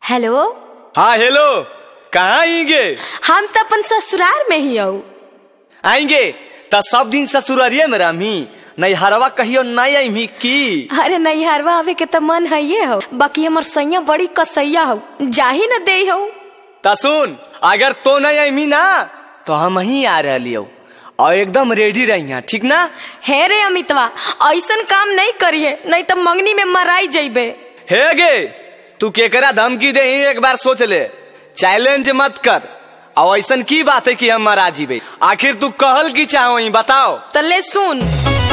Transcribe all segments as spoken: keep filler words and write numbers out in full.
Hello. हाँ hello, कहाँ आएंगे? हम तो अपन ससुराल में ही हो। आएंगे तो सब दिन ससुरारिये में रही, नहीं हरवा कहियो नहीं आई की? अरे नहीं हरवा आवे के तो मन है ये हो, बाकी हमर सैया बड़ी कसैया हो, जाही न दे हो। तो सुन, अगर तो नहीं आई ना तो हम ही आ रही हो और एकदम रेडी रही, ठीक ना? हे रे अमितवा, ऐसन काम नहीं करिए, नहीं तो मंगनी में मराई जाइबे। हे गे, तू केकरा धमकी दे एक बार सोच ले, चैलेंज मत कर। और ऐसन की बात है कि हम मरा जीबे? आखिर तू कहल की चाहो ही बताओ। तो ले सुन,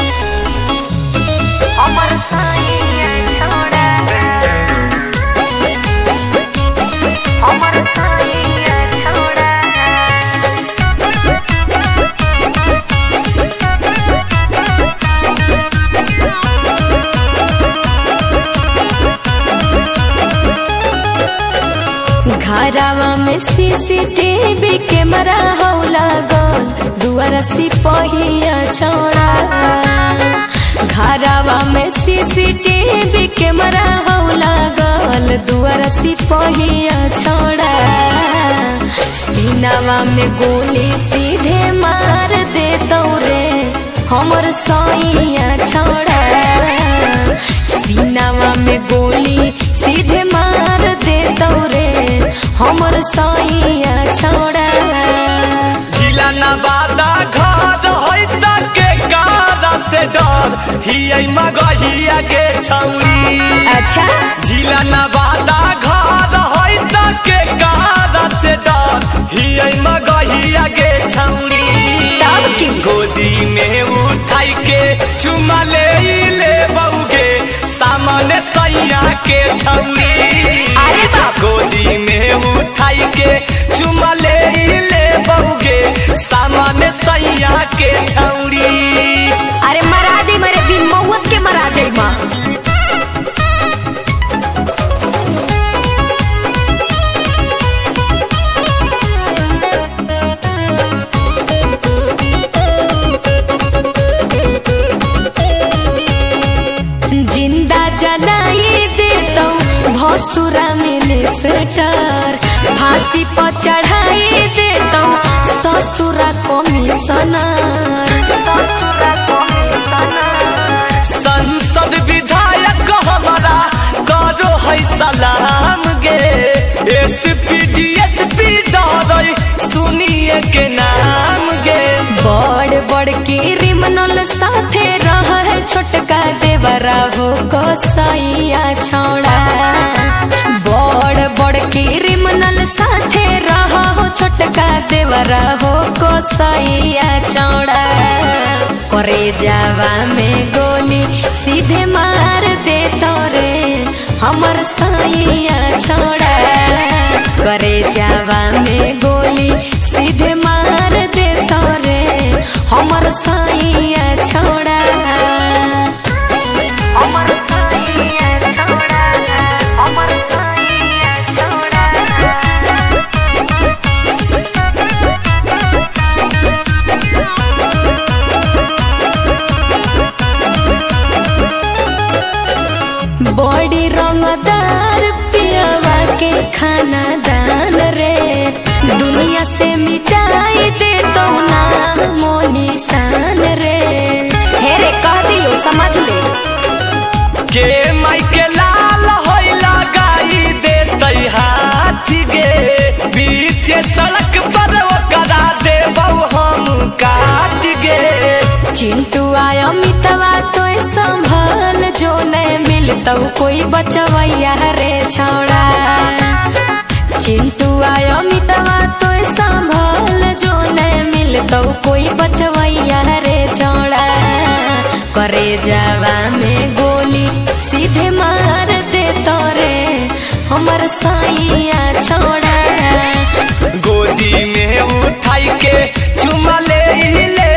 घरवा में सीसीटीवी कैमरा हो लागल, दुआरा सिपहिया छोड़ा। घरवा में सीसीटीवी कैमरा हो लागल, दुआरा सिपहिया छोड़ा। सीनावा में गोली सीधे मार दे तोरे हमर सैया छोड़ा। सीनावा में गोली सीधे मार दे तोरे हमर सैया छोड़ा। जिला नवादा घर होई त के कादा से डर हियै मगहिया के छौरी। अच्छा, जिला नवादा घर होई त के कादा से डर हियै मगहिया के छौरी। तब की गोदी में उठाई के चुमा ले ले बउगे सामने सैया के छौरी। अरे बाप, गोदी में उठाई के चुमा ले ले बउगे सामने सैया के छौरी। अरे मरा दे, मरे बिन मौत के मरा दे माँ। जिंदा जलाई देता भसुरा मिले सचार, फांसी पर चढ़ाई देता ससुरा कमिश्नर। संसद विधायक हमारा करो है सलाम गे, एसपी डीएसपी डरे सुनिए के नाम गे। बड़ बड़ क्रिमिनल साथे रह है छोटका देवरा हो कसैया छोड़ा। बड़ बड़ क्रिमिनल साथे रह हो छोटका देवरा हो कसैया छोड़ा। करे जावा में गोली सीधे मार दे तोरे हमर सैया छोड़ा। करे जावा में गोली सीधे मार दे तोरे हमर सैया छोड़ा। हमर सैया छोड़ा, हमर सैया छोड़ा। बड़ी रंगदार पियावा के खाना दान रे, दुनिया से मिटाई दे तो नाम मोनिशान रे। हे रे कह दियो, समझ ले। के माई के लाल होई लगाई दे तई हाथी गे, पीछे सड़क पर करा दे बहु हम काट गे। चिंटू आयो मितवा तो संभल, जो नहीं मिलता कोई बचवैया रे छोड़ा। चिंटू आयो मितवा तो संभल, जो नहीं मिलता कोई बचवैया रे छोड़ा। करे जावा में गोली सीधे मार दे तोरे हमर सैया छोड़ा। गोदी में उठाई के चुमा ले ले